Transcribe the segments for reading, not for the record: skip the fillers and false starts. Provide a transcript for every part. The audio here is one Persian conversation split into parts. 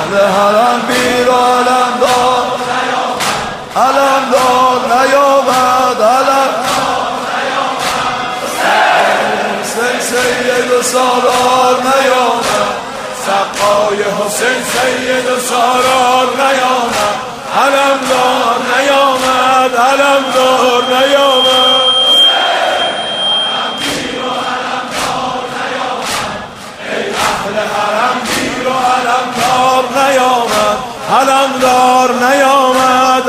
اهل حرم میر و علمدار نیامد حسین سید و سالار نیامد سقای حسین سید و سالار نیامد علمدار نیامد علمدار نیامد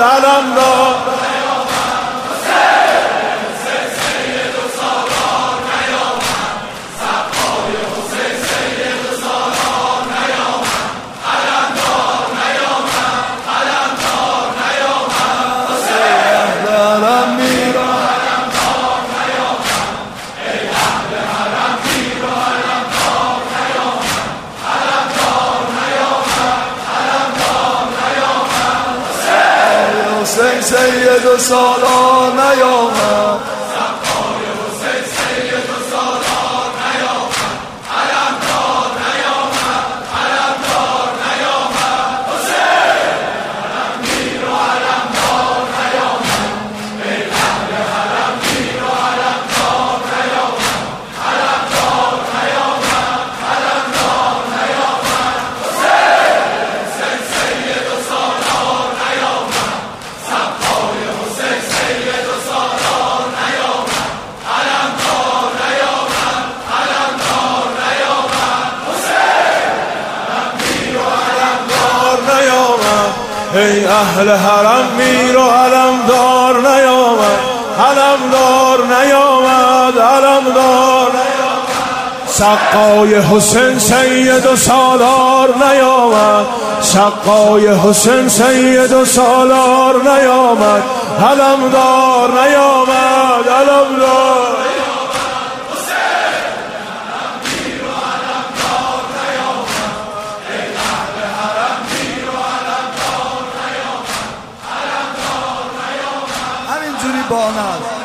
حسین سید و سالار نیامد سقای حسین سید و سالار نیامد علمدار نیامد حسین حرم میر و علمدار نیامد ای اهل حرم میر و علمدار نیامد حسین سید و سالار نیامد حسین سید و سالار نیامد علمدار حسین حرم میر و علمدار نیامد ای اهل حرم میر و علمدار نیامد سقای حسین سید و سالار نیامد سقای حسین سید و سالار نیامد علمدار همینجوری بانم